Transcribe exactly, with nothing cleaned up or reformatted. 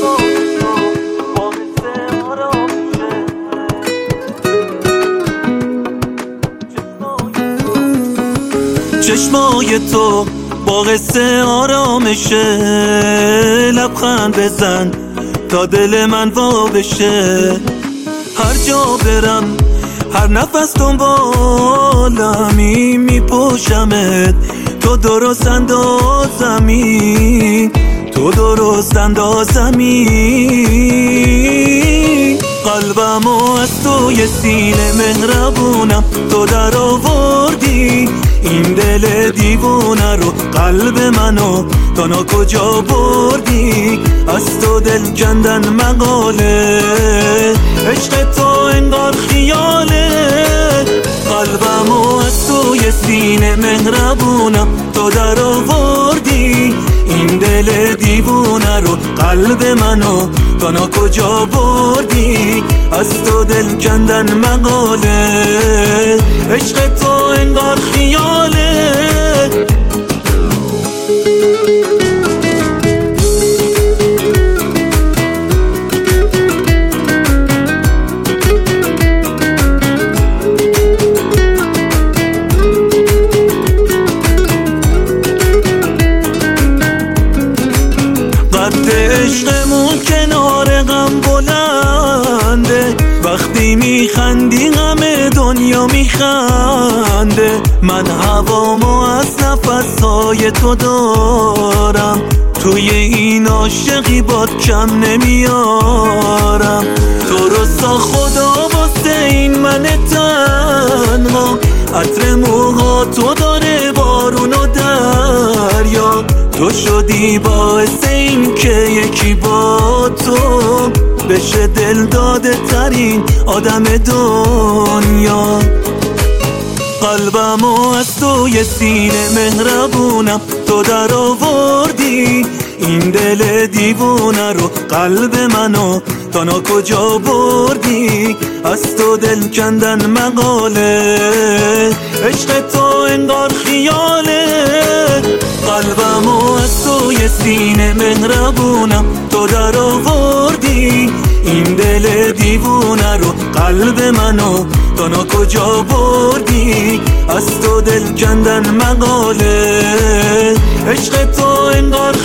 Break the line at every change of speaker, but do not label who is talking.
چشمای تو با قصه آرامشه، لبخند بزن تا دل من وا بشه. هر جا برم هر نفس دنبالمی، میپوشمت تو درست اندازمی، تو درست اندازمی. قلبمو از توی سینه مهربونم تو در آوردی، این دل دیوونه رو قلب منو تا کجا بردی. از تو دل کندن مقاله، عشق تو انگار خیاله. قلبمو از توی سینه مهربونم تو در آوردی، این دل دیوونه رو قلب منو تا کجا بردی. از تو دل کندن مقاله، عشق تو انگار خیاله. قد عشقمون کنار غم بلنده، وقتی میخندی غم دنیا میخنده. من هوامو از نفسهای تو دارم، توی این عاشقی باد کم نمیارم. تو رو سا خدا واسه این من تنها، عطر موها تو داره بارون و دریا. تو شدی باعث این که یکی با تو بشه دل داده ترین آدم دنیا. قلبمو از توی سینه مهربونم تو در آوردی، این دل دیوونه رو قلب منو تا کجا بردی. از تو دل کندن مقاله، عشق تو انگار خیاله. قلبمو از توی سینه مهربونم تو در آوردی، این دل دیوونه رو قلب منو تا کجا بردی. از تو دل کندن مقاله، عشق تو انگار